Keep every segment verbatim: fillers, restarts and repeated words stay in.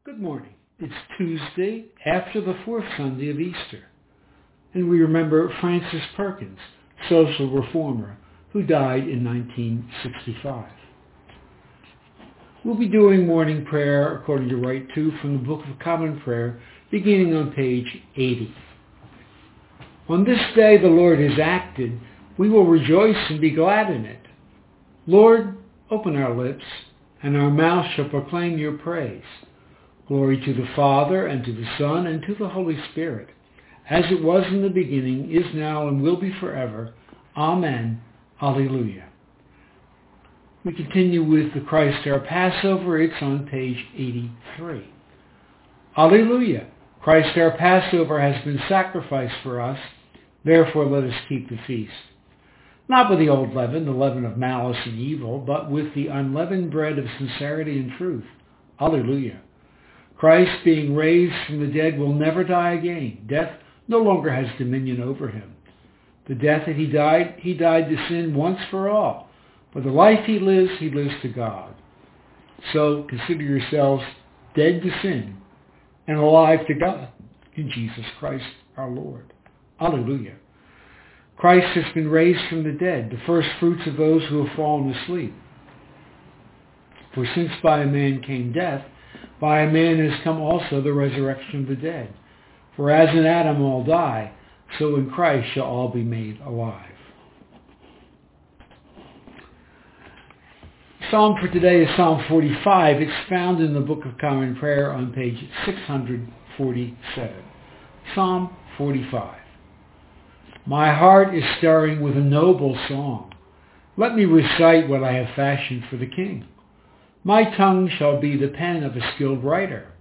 Good morning. It's Tuesday after the fourth Sunday of Easter, and we remember Francis Perkins, social reformer, who died in nineteen sixty-five. We'll be doing morning prayer according to Rite two from the Book of Common Prayer, beginning on page eighty. On this day the Lord has acted. We will rejoice and be glad in it. Lord, open our lips, and our mouth shall proclaim your praise. Glory to the Father, and to the Son, and to the Holy Spirit, as it was in the beginning, is now, and will be forever. Amen. Alleluia. We continue with the Christ our Passover. It's on page eighty-three. Alleluia. Christ our Passover has been sacrificed for us. Therefore let us keep the feast. Not with the old leaven, the leaven of malice and evil, but with the unleavened bread of sincerity and truth. Alleluia. Christ, being raised from the dead, will never die again. Death no longer has dominion over him. The death that he died, he died to sin once for all. But the life he lives, he lives to God. So consider yourselves dead to sin and alive to God in Jesus Christ our Lord. Alleluia. Christ has been raised from the dead, the first fruits of those who have fallen asleep. For since by a man came death, by a man has come also the resurrection of the dead. For as in Adam all die, so in Christ shall all be made alive. Psalm for today is Psalm forty-five. It's found in the Book of Common Prayer on page six hundred forty-seven. Psalm forty-five. My heart is stirring with a noble song. Let me recite what I have fashioned for the King. My tongue shall be the pen of a skilled writer.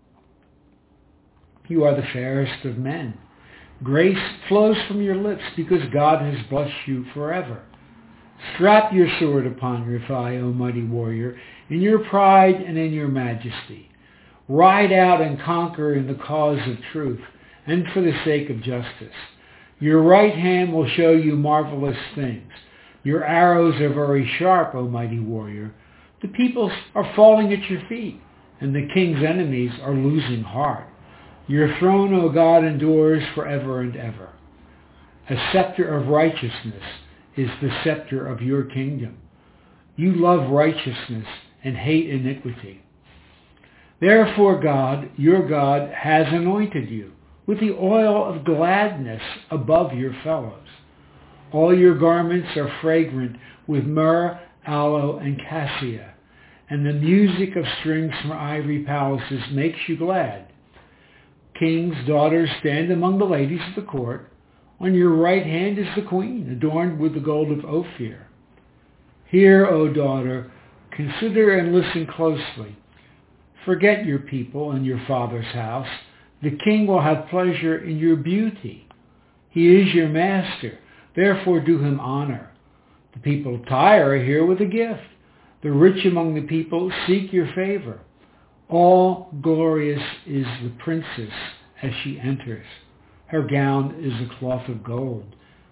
You are the fairest of men. Grace flows from your lips because God has blessed you forever. Strap your sword upon your thigh, O mighty warrior, in your pride and in your majesty. Ride out and conquer in the cause of truth and for the sake of justice. Your right hand will show you marvelous things. Your arrows are very sharp, O mighty warrior. The peoples are falling at your feet, and the king's enemies are losing heart. Your throne, O God, endures forever and ever. A scepter of righteousness is the scepter of your kingdom. You love righteousness and hate iniquity. Therefore God, your God, has anointed you with the oil of gladness above your fellows. All your garments are fragrant with myrrh, aloe, and cassia, and the music of strings from ivory palaces makes you glad. King's daughters stand among the ladies of the court. On your right hand is the queen, adorned with the gold of Ophir. Hear, O daughter, consider and listen closely. Forget your people and your father's house. The king will have pleasure in your beauty. He is your master, therefore do him honor. The people of Tyre are here with a gift. The rich among the people seek your favor. All glorious is the princess as she enters. Her gown is a cloth of gold.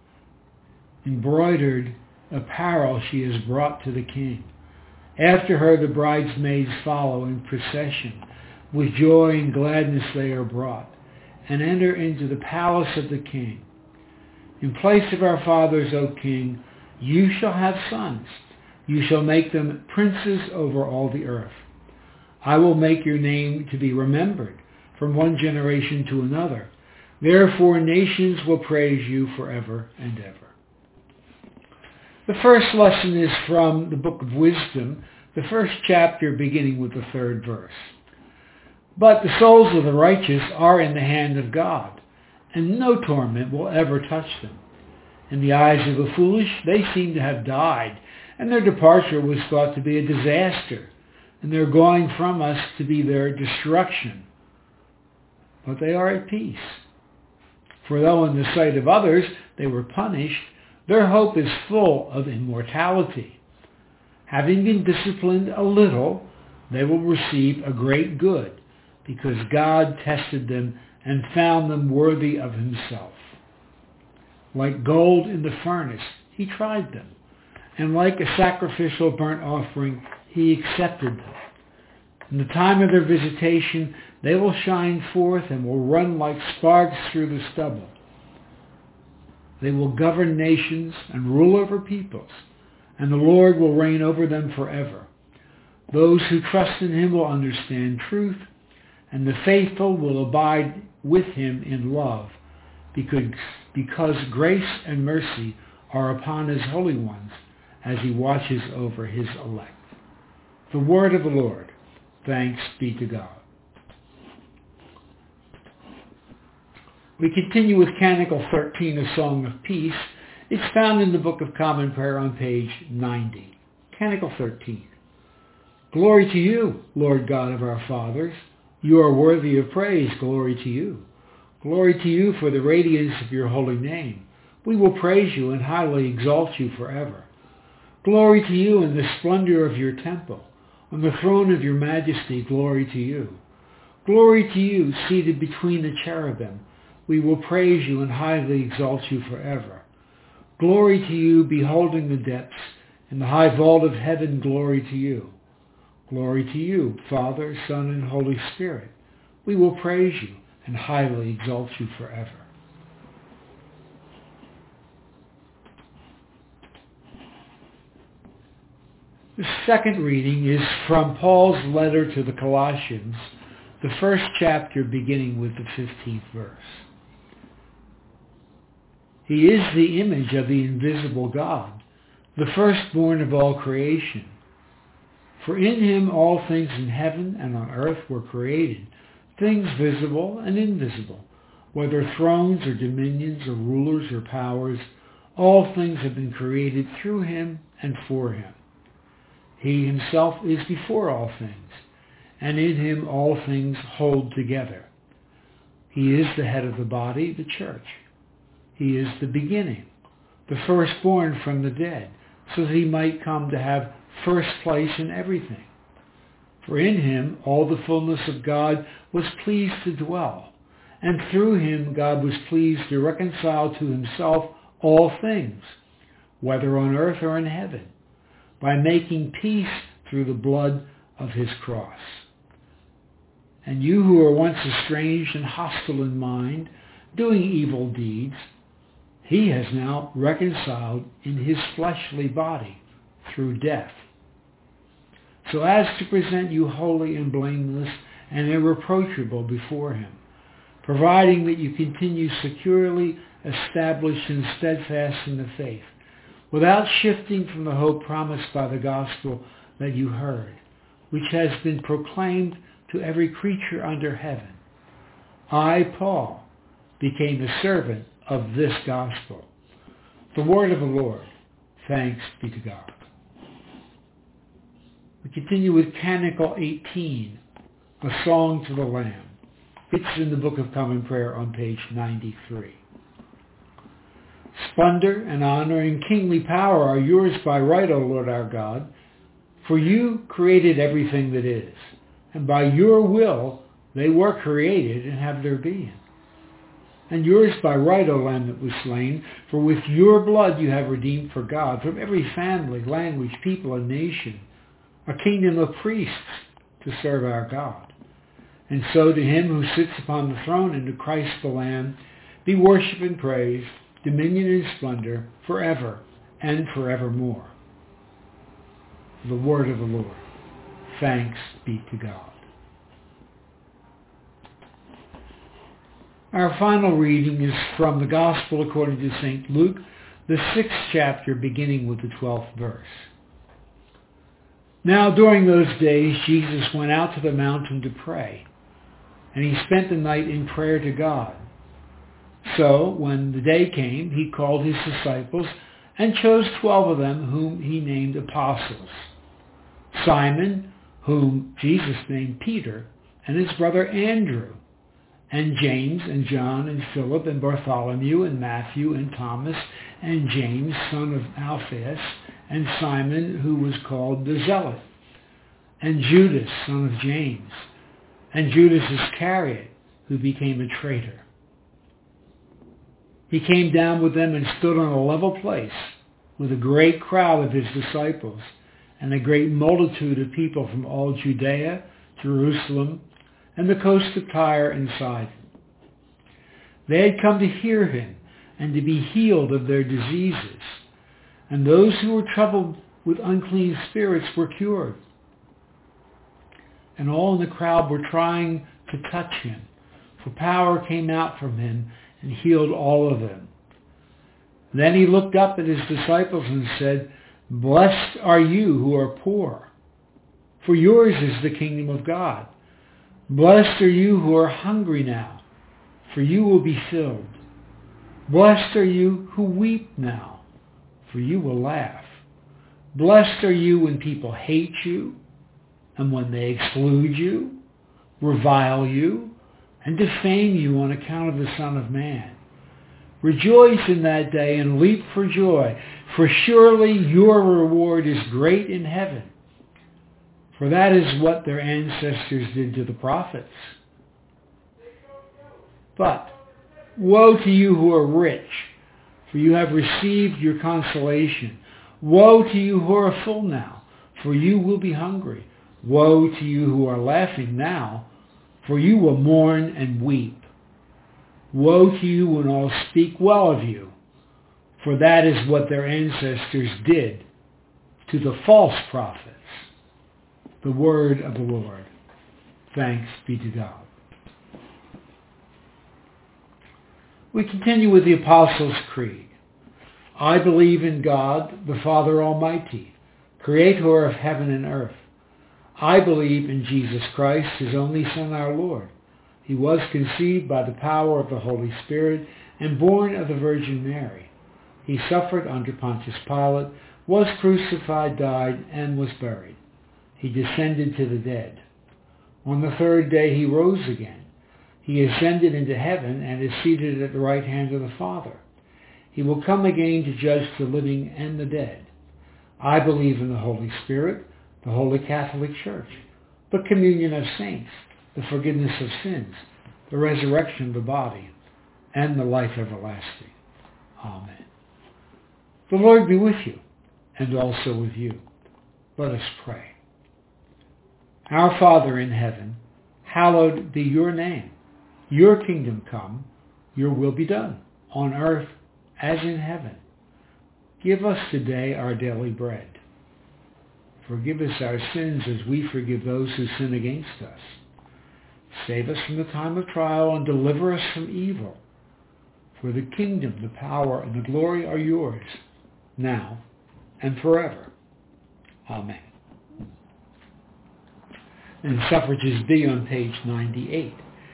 Embroidered apparel she has brought to the king. After her the bridesmaids follow in procession. With joy and gladness they are brought, and enter into the palace of the king. In place of our fathers, O king, you shall have sons. You shall make them princes over all the earth. I will make your name to be remembered from one generation to another. Therefore nations will praise you forever and ever. The first lesson is from the Book of Wisdom, the first chapter beginning with the third verse. But the souls of the righteous are in the hand of God, and no torment will ever touch them. In the eyes of the foolish, they seem to have died, and their departure was thought to be a disaster, and their going from us to be their destruction. But they are at peace. For though in the sight of others they were punished, their hope is full of immortality. Having been disciplined a little, they will receive a great good, because God tested them and found them worthy of himself. Like gold in the furnace, he tried them, and like a sacrificial burnt offering, he accepted them. In the time of their visitation, they will shine forth and will run like sparks through the stubble. They will govern nations and rule over peoples, and the Lord will reign over them forever. Those who trust in him will understand truth, and the faithful will abide with him in love, because, because grace and mercy are upon his holy ones as he watches over his elect. The word of the Lord. Thanks be to God. We continue with Canticle thirteen, A Song of Peace. It's found in the Book of Common Prayer on page ninety. Canticle thirteen. Glory to you, Lord God of our fathers. You are worthy of praise. Glory to you. Glory to you for the radiance of your holy name. We will praise you and highly exalt you forever. Glory to you in the splendor of your temple. On the throne of your majesty, glory to you. Glory to you, seated between the cherubim. We will praise you and highly exalt you forever. Glory to you, beholding the depths. In the high vault of heaven, glory to you. Glory to you, Father, Son, and Holy Spirit. We will praise you and highly exalt you forever. The second reading is from Paul's letter to the Colossians, the first chapter beginning with the fifteenth verse. He is the image of the invisible God, the firstborn of all creation. For in him all things in heaven and on earth were created, things visible and invisible, whether thrones or dominions or rulers or powers, all things have been created through him and for him. He himself is before all things, and in him all things hold together. He is the head of the body, the church. He is the beginning, the firstborn from the dead, so that he might come to have first place in everything. For in him all the fullness of God was pleased to dwell, and through him God was pleased to reconcile to himself all things, whether on earth or in heaven, by making peace through the blood of his cross. And you who were once estranged and hostile in mind, doing evil deeds, he has now reconciled in his fleshly body through death, so as to present you holy and blameless and irreproachable before him, providing that you continue securely established and steadfast in the faith, without shifting from the hope promised by the gospel that you heard, which has been proclaimed to every creature under heaven. I, Paul, became a servant of this gospel. The word of the Lord. Thanks be to God. We continue with Canticle eighteen, A Song to the Lamb. It's in the Book of Common Prayer on page ninety-three. Splendor and honor and kingly power are yours by right, O Lord our God, for you created everything that is, and by your will they were created and have their being. And yours by right, O Lamb that was slain, for with your blood you have redeemed for God from every family, language, people, and nation, a kingdom of priests to serve our God. And so to him who sits upon the throne and to Christ the Lamb be worship and praise, dominion and splendor, forever and forevermore. The word of the Lord. Thanks be to God. Our final reading is from the Gospel according to Saint Luke, the sixth chapter, beginning with the twelfth verse. Now during those days Jesus went out to the mountain to pray, and he spent the night in prayer to God. So when the day came, he called his disciples and chose twelve of them whom he named apostles. Simon, whom Jesus named Peter, and his brother Andrew, and James and John and Philip and Bartholomew and Matthew and Thomas and James, son of Alphaeus, and Simon, who was called the Zealot, and Judas, son of James, and Judas Iscariot, who became a traitor. He came down with them and stood on a level place with a great crowd of his disciples and a great multitude of people from all Judea, Jerusalem, and the coast of Tyre and Sidon. They had come to hear him and to be healed of their diseases, and those who were troubled with unclean spirits were cured. And all in the crowd were trying to touch him, for power came out from him and healed all of them. Then he looked up at his disciples and said, "Blessed are you who are poor, for yours is the kingdom of God. Blessed are you who are hungry now, for you will be filled. Blessed are you who weep now, for you will laugh. Blessed are you when people hate you, and when they exclude you, revile you, and defame you on account of the Son of Man. Rejoice in that day and leap for joy, for surely your reward is great in heaven. For that is what their ancestors did to the prophets. But woe to you who are rich, for you have received your consolation. Woe to you who are full now, for you will be hungry. Woe to you who are laughing now, for you will mourn and weep. Woe to you when all speak well of you, for that is what their ancestors did to the false prophets." The word of the Lord. Thanks be to God. We continue with the Apostles' Creed. I believe in God, the Father Almighty, creator of heaven and earth. I believe in Jesus Christ, his only Son, our Lord. He was conceived by the power of the Holy Spirit and born of the Virgin Mary. He suffered under Pontius Pilate, was crucified, died, and was buried. He descended to the dead. On the third day he rose again. He ascended into heaven and is seated at the right hand of the Father. He will come again to judge the living and the dead. I believe in the Holy Spirit, the Holy Catholic Church, the communion of saints, the forgiveness of sins, the resurrection of the body, and the life everlasting. Amen. The Lord be with you, and also with you. Let us pray. Our Father in heaven, hallowed be your name. Your kingdom come, your will be done, on earth as in heaven. Give us today our daily bread. Forgive us our sins as we forgive those who sin against us. Save us from the time of trial and deliver us from evil. For the kingdom, the power, and the glory are yours, now and forever. Amen. And suffrages be on page ninety-eight.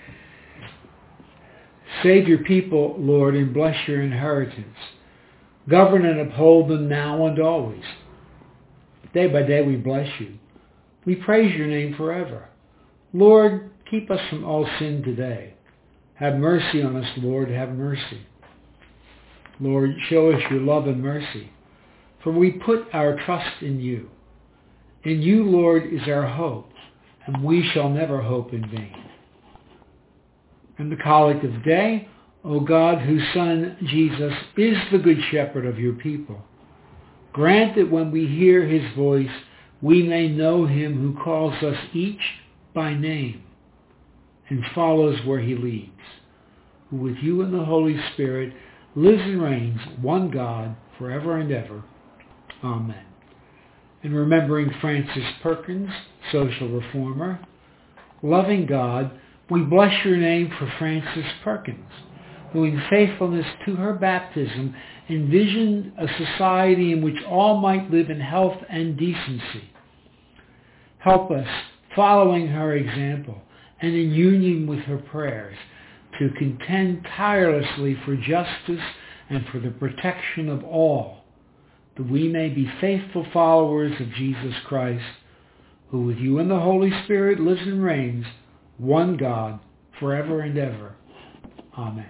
Save your people, Lord, and bless your inheritance. Govern and uphold them now and always. Day by day we bless you. We praise your name forever. Lord, keep us from all sin today. Have mercy on us, Lord, have mercy. Lord, show us your love and mercy, for we put our trust in you. In you, Lord, is our hope, and we shall never hope in vain. And the collect of the day, O God, whose Son, Jesus, is the good shepherd of your people, grant that when we hear his voice, we may know him who calls us each by name and follows where he leads, who with you and the Holy Spirit lives and reigns, one God, forever and ever. Amen. And remembering Francis Perkins, social reformer, loving God, we bless your name for Francis Perkins, who in faithfulness to her baptism envisioned a society in which all might live in health and decency. Help us, following her example and in union with her prayers, to contend tirelessly for justice and for the protection of all, that we may be faithful followers of Jesus Christ, who with you and the Holy Spirit lives and reigns, one God, forever and ever. Amen.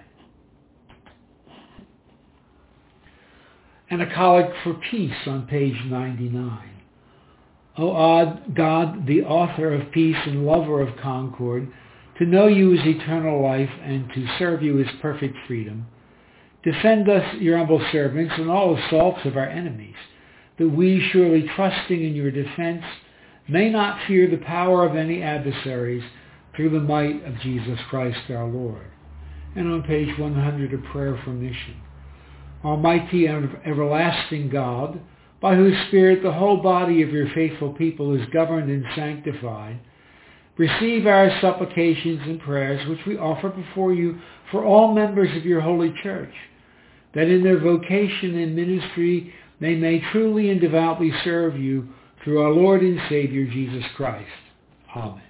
And a collect for peace on page ninety-nine. O God, the author of peace and lover of concord, to know you is eternal life and to serve you is perfect freedom. Defend us, your humble servants, in all assaults of our enemies, that we, surely trusting in your defense, may not fear the power of any adversaries through the might of Jesus Christ our Lord. And on page one hundred, a prayer for mission. Almighty and everlasting God, by whose Spirit the whole body of your faithful people is governed and sanctified, receive our supplications and prayers which we offer before you for all members of your holy church, that in their vocation and ministry they may truly and devoutly serve you through our Lord and Savior Jesus Christ. Amen.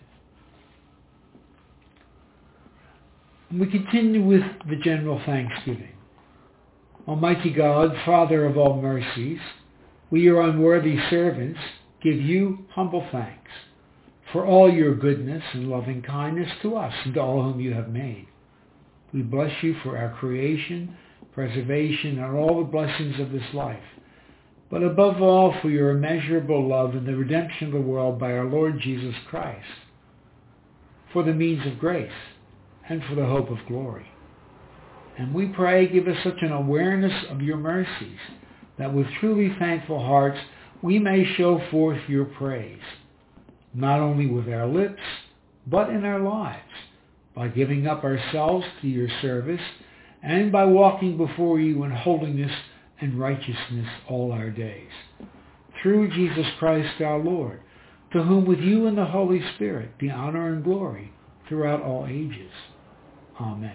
And we continue with the general thanksgiving. Almighty God, Father of all mercies, we, your unworthy servants, give you humble thanks for all your goodness and loving kindness to us and to all whom you have made. We bless you for our creation, preservation, and all the blessings of this life, but above all for your immeasurable love and the redemption of the world by our Lord Jesus Christ, for the means of grace and for the hope of glory. And we pray, give us such an awareness of your mercies that with truly thankful hearts we may show forth your praise, not only with our lips, but in our lives, by giving up ourselves to your service and by walking before you in holiness and righteousness all our days. Through Jesus Christ our Lord, to whom with you and the Holy Spirit be honor and glory throughout all ages. Amen.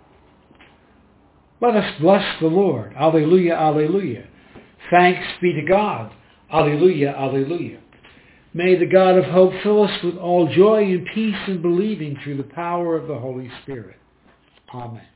Let us bless the Lord. Alleluia, alleluia. Thanks be to God. Alleluia, alleluia. May the God of hope fill us with all joy and peace in believing through the power of the Holy Spirit. Amen.